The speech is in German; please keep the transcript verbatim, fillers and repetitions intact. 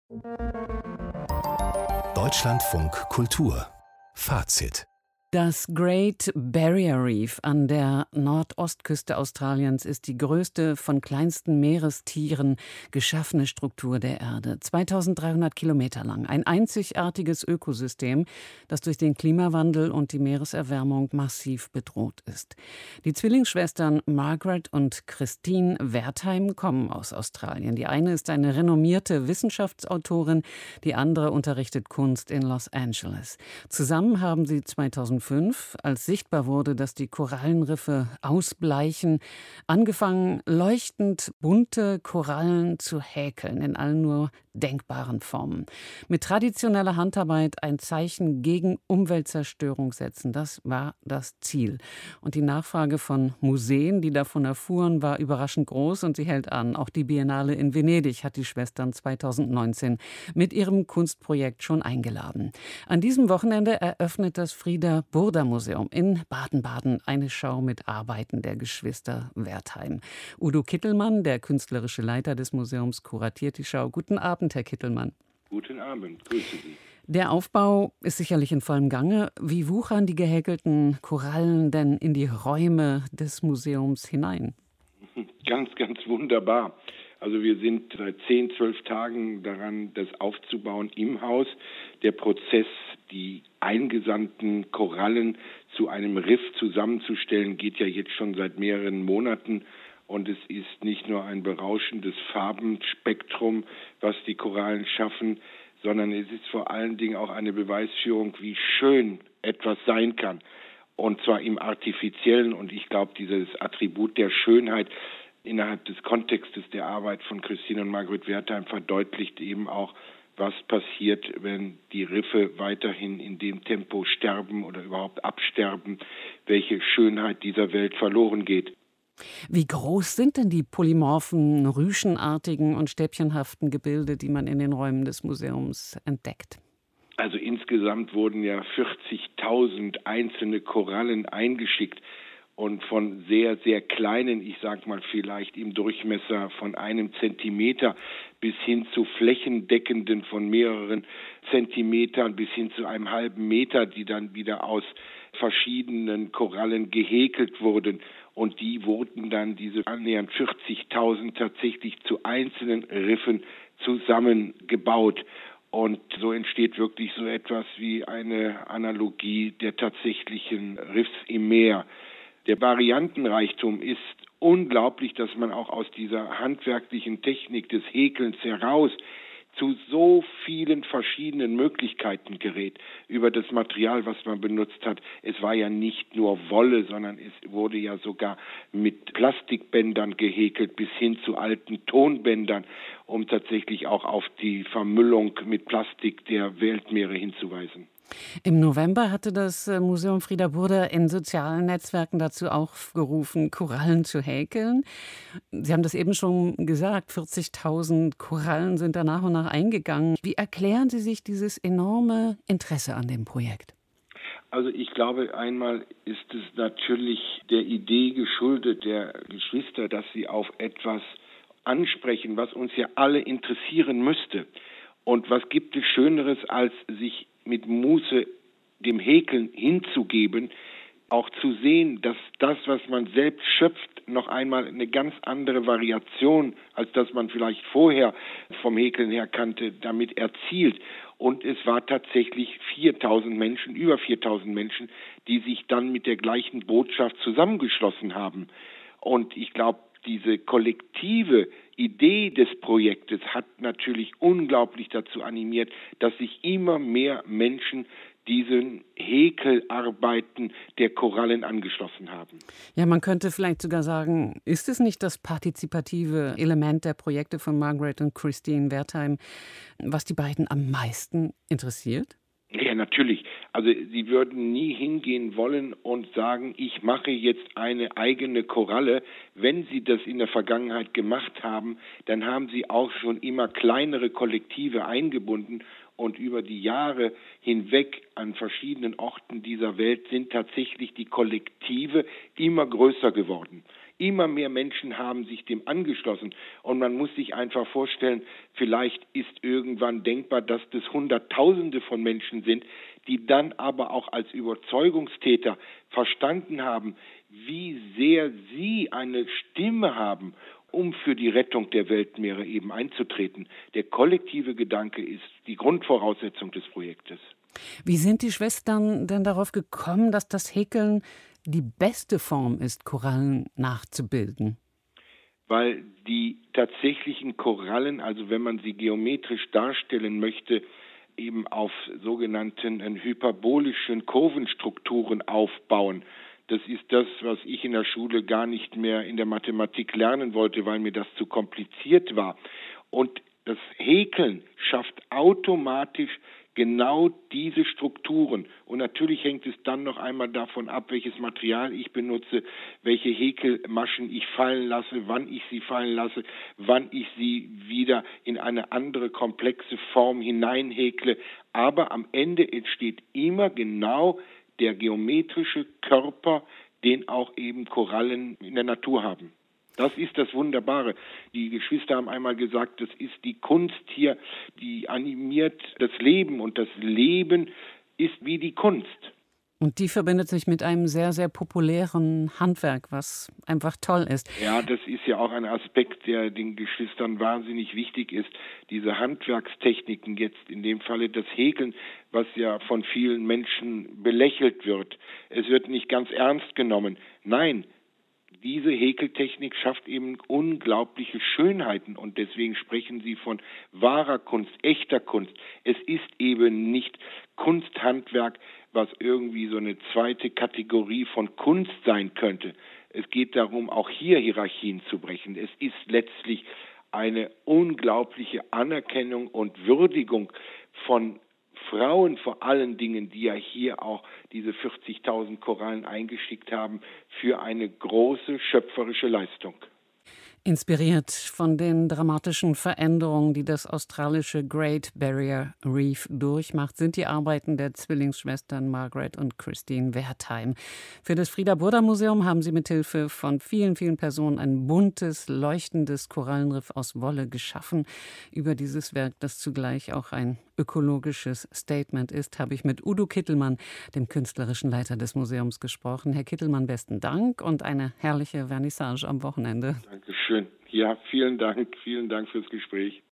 Deutschlandfunk Kultur Fazit. Das Great Barrier Reef an der Nordostküste Australiens ist die größte von kleinsten Meerestieren geschaffene Struktur der Erde. zweitausenddreihundert Kilometer lang. Ein einzigartiges Ökosystem, das durch den Klimawandel und die Meereserwärmung massiv bedroht ist. Die Zwillingsschwestern Margaret und Christine Wertheim kommen aus Australien. Die eine ist eine renommierte Wissenschaftsautorin, die andere unterrichtet Kunst in Los Angeles. Zusammen haben sie zweitausendfünf, als sichtbar wurde, dass die Korallenriffe ausbleichen, angefangen, leuchtend bunte Korallen zu häkeln, in allen nur denkbaren Formen. Mit traditioneller Handarbeit ein Zeichen gegen Umweltzerstörung setzen, das war das Ziel. Und die Nachfrage von Museen, die davon erfuhren, war überraschend groß und sie hält an. Auch die Biennale in Venedig hat die Schwestern zweitausendneunzehn mit ihrem Kunstprojekt schon eingeladen. An diesem Wochenende eröffnet das Frieda-Burda-Museum in Baden-Baden eine Schau mit Arbeiten der Geschwister Wertheim. Udo Kittelmann, der künstlerische Leiter des Museums, kuratiert die Schau. Guten Abend, Herr Kittelmann. Guten Abend, grüße Sie. Der Aufbau ist sicherlich in vollem Gange. Wie wuchern die gehäkelten Korallen denn in die Räume des Museums hinein? Ganz, ganz wunderbar. Also wir sind seit zehn, zwölf Tagen daran, das aufzubauen im Haus. Der Prozess, die eingesandten Korallen zu einem Riff zusammenzustellen, geht ja jetzt schon seit mehreren Monaten. Und es ist nicht nur ein berauschendes Farbenspektrum, was die Korallen schaffen, sondern es ist vor allen Dingen auch eine Beweisführung, wie schön etwas sein kann. Und zwar im Artifiziellen. Und ich glaube, dieses Attribut der Schönheit innerhalb des Kontextes der Arbeit von Christine und Margaret Wertheim verdeutlicht eben auch, was passiert, wenn die Riffe weiterhin in dem Tempo sterben oder überhaupt absterben, welche Schönheit dieser Welt verloren geht. Wie groß sind denn die polymorphen, rüschenartigen und stäbchenhaften Gebilde, die man in den Räumen des Museums entdeckt? Also insgesamt wurden ja vierzigtausend einzelne Korallen eingeschickt und von sehr, sehr kleinen, ich sag mal vielleicht im Durchmesser von einem Zentimeter bis hin zu flächendeckenden von mehreren Zentimetern bis hin zu einem halben Meter, die dann wieder aus verschiedenen Korallen gehäkelt wurden. Und die wurden dann, diese annähernd vierzigtausend, tatsächlich zu einzelnen Riffen zusammengebaut. Und so entsteht wirklich so etwas wie eine Analogie der tatsächlichen Riffs im Meer. Der Variantenreichtum ist unglaublich, dass man auch aus dieser handwerklichen Technik des Häkelns heraus zu so vielen verschiedenen Möglichkeiten gerät über das Material, was man benutzt hat. Es war ja nicht nur Wolle, sondern es wurde ja sogar mit Plastikbändern gehäkelt bis hin zu alten Tonbändern, um tatsächlich auch auf die Vermüllung mit Plastik der Weltmeere hinzuweisen. Im November hatte das Museum Frieda Burda in sozialen Netzwerken dazu aufgerufen, Korallen zu häkeln. Sie haben das eben schon gesagt, vierzigtausend Korallen sind da nach und nach eingegangen. Wie erklären Sie sich dieses enorme Interesse an dem Projekt? Also ich glaube, einmal ist es natürlich der Idee geschuldet der Geschwister, dass sie auf etwas ansprechen, was uns ja alle interessieren müsste. Und was gibt es Schöneres, als sich mit Muße dem Häkeln hinzugeben, auch zu sehen, dass das, was man selbst schöpft, noch einmal eine ganz andere Variation, als das man vielleicht vorher vom Häkeln her kannte, damit erzielt. Und es war tatsächlich viertausend Menschen, über viertausend Menschen, die sich dann mit der gleichen Botschaft zusammengeschlossen haben. Und ich glaube, diese kollektive Idee des Projektes hat natürlich unglaublich dazu animiert, dass sich immer mehr Menschen diesen Häkelarbeiten der Korallen angeschlossen haben. Ja, man könnte vielleicht sogar sagen, ist es nicht das partizipative Element der Projekte von Margaret und Christine Wertheim, was die beiden am meisten interessiert? Ja, natürlich. Also sie würden nie hingehen wollen und sagen, ich mache jetzt eine eigene Koralle. Wenn sie das in der Vergangenheit gemacht haben, dann haben sie auch schon immer kleinere Kollektive eingebunden. Und über die Jahre hinweg an verschiedenen Orten dieser Welt sind tatsächlich die Kollektive immer größer geworden. Immer mehr Menschen haben sich dem angeschlossen. Und man muss sich einfach vorstellen, vielleicht ist irgendwann denkbar, dass das Hunderttausende von Menschen sind, die dann aber auch als Überzeugungstäter verstanden haben, wie sehr sie eine Stimme haben, um für die Rettung der Weltmeere eben einzutreten. Der kollektive Gedanke ist die Grundvoraussetzung des Projektes. Wie sind die Schwestern denn darauf gekommen, dass das Häkeln die beste Form ist, Korallen nachzubilden? Weil die tatsächlichen Korallen, also wenn man sie geometrisch darstellen möchte, eben auf sogenannten hyperbolischen Kurvenstrukturen aufbauen. Das ist das, was ich in der Schule gar nicht mehr in der Mathematik lernen wollte, weil mir das zu kompliziert war. Und das Häkeln schafft automatisch genau diese Strukturen. Und natürlich hängt es dann noch einmal davon ab, welches Material ich benutze, welche Häkelmaschen ich fallen lasse, wann ich sie fallen lasse, wann ich sie wieder in eine andere komplexe Form hineinhäkle. Aber am Ende entsteht immer genau der geometrische Körper, den auch eben Korallen in der Natur haben. Das ist das Wunderbare. Die Geschwister haben einmal gesagt, das ist die Kunst hier, die animiert das Leben, und das Leben ist wie die Kunst. Und die verbindet sich mit einem sehr, sehr populären Handwerk, was einfach toll ist. Ja, das ist ja auch ein Aspekt, der den Geschwistern wahnsinnig wichtig ist. Diese Handwerkstechniken, jetzt in dem Falle das Häkeln, was ja von vielen Menschen belächelt wird. Es wird nicht ganz ernst genommen. Nein, diese Häkeltechnik schafft eben unglaubliche Schönheiten, und deswegen sprechen sie von wahrer Kunst, echter Kunst. Es ist eben nicht Kunsthandwerk, was irgendwie so eine zweite Kategorie von Kunst sein könnte. Es geht darum, auch hier Hierarchien zu brechen. Es ist letztlich eine unglaubliche Anerkennung und Würdigung von Frauen vor allen Dingen, die ja hier auch diese vierzigtausend Korallen eingeschickt haben, für eine große schöpferische Leistung. Inspiriert von den dramatischen Veränderungen, die das australische Great Barrier Reef durchmacht, sind die Arbeiten der Zwillingsschwestern Margaret und Christine Wertheim. Für das Frieda-Burda-Museum haben sie mithilfe von vielen, vielen Personen ein buntes, leuchtendes Korallenriff aus Wolle geschaffen. Über dieses Werk, das zugleich auch ein ökologisches Statement ist, habe ich mit Udo Kittelmann, dem künstlerischen Leiter des Museums, gesprochen. Herr Kittelmann, besten Dank und eine herrliche Vernissage am Wochenende. Dankeschön. Ja, vielen Dank. Vielen Dank fürs Gespräch.